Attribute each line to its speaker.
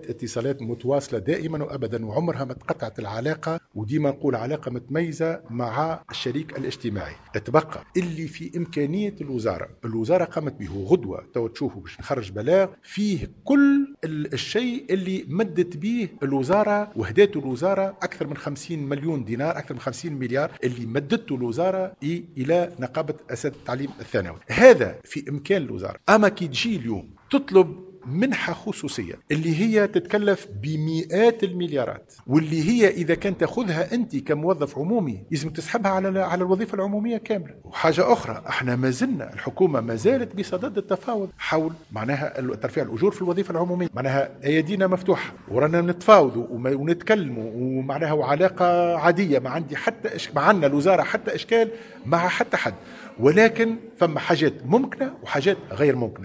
Speaker 1: اتصالات متواصلة دائما وأبدا، وعمرها ما تقطعت العلاقة، وديما نقول علاقة متميزة مع الشريك الاجتماعي. تبقى اللي في إمكانية الوزارة قامت به غدوة، تو تشوفوا باش نخرج بلاغ فيه كل الشيء اللي مدت به الوزارة وهداته الوزارة، أكثر من 50 مليون دينار، أكثر من 50 مليار اللي مدته الوزارة إلى نقابة أساتذة التعليم الثانوي. هذا في إمكان الوزارة. أما كي تجي اليوم تطلب منحة خصوصية اللي هي تتكلف بمئات المليارات، واللي هي إذا كان تأخذها أنت كموظف عمومي لازم تسحبها على الوظيفة العمومية كاملة. وحاجة أخرى، احنا ما زلنا الحكومة ما زالت بصدد التفاوض حول معناها ترفيع الأجور في الوظيفة العمومية. معناها أيدينا مفتوحة ورانا نتفاوضوا ونتكلموا، ومعناها وعلاقة عادية، ما عندي حتى ما عندنا الوزارة حتى إشكال مع حتى حد، ولكن فما حاجات ممكنة وحاجات غير ممكنة.